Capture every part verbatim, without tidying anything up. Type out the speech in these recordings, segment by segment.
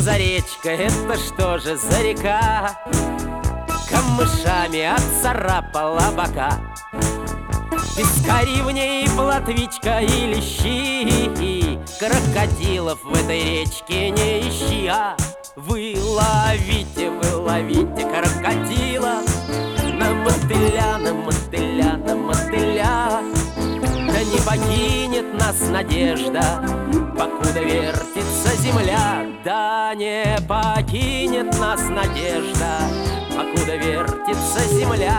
за речка, это что же за река? Камышами отцарапала бока. Пескари в ней, плотвичка и лещи, крокодилов в этой речке не ищи. А вы ловите, вы ловите крокодила, на мотыля, на мотыля, на мотыля. Да не покинет нас надежда, покуда вертится земля. Да не покинет нас надежда, покуда вертится земля.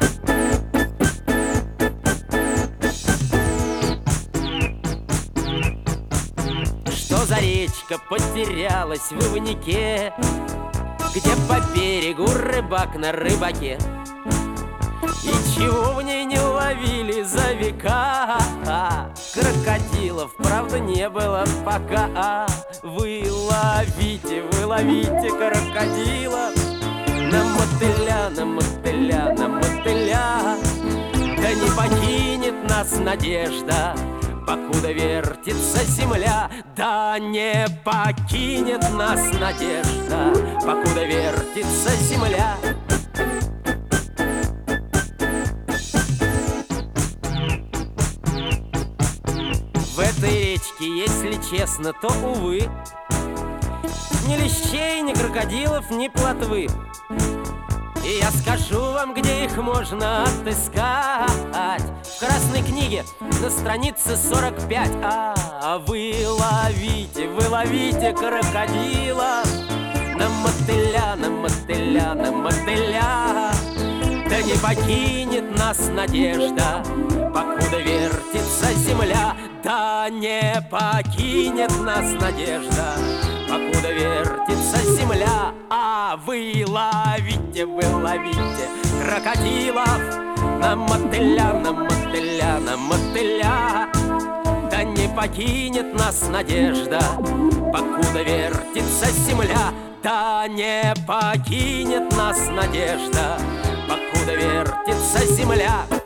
Что за речка потерялась в ивнике, где по берегу рыбак на рыбаке? И чего в ней не ловили за века? Крокодилов, правда, не было пока. Вы ловите, вы ловите крокодила, на мотыля, на мотыля, на мотыля. Да не покинет нас надежда, покуда вертится земля. Да не покинет нас надежда, покуда вертится земля. В этой речке, если честно, то, увы, ни лещей, ни крокодилов, ни плотвы. И я скажу вам, где их можно отыскать. В красной книге на странице сорок пять. А вы ловите, вы ловите крокодила, на мотыля, на мотыля, на мотыля. Да не покинет нас надежда, покуда вертится земля. Да не покинет нас надежда, покуда вертится земля. А вы ловите, вы ловите крокодилов, на мотыля, на мотыля, на мотыля. Да не покинет нас надежда, покуда вертится земля. Да не покинет нас надежда, покуда вертится земля.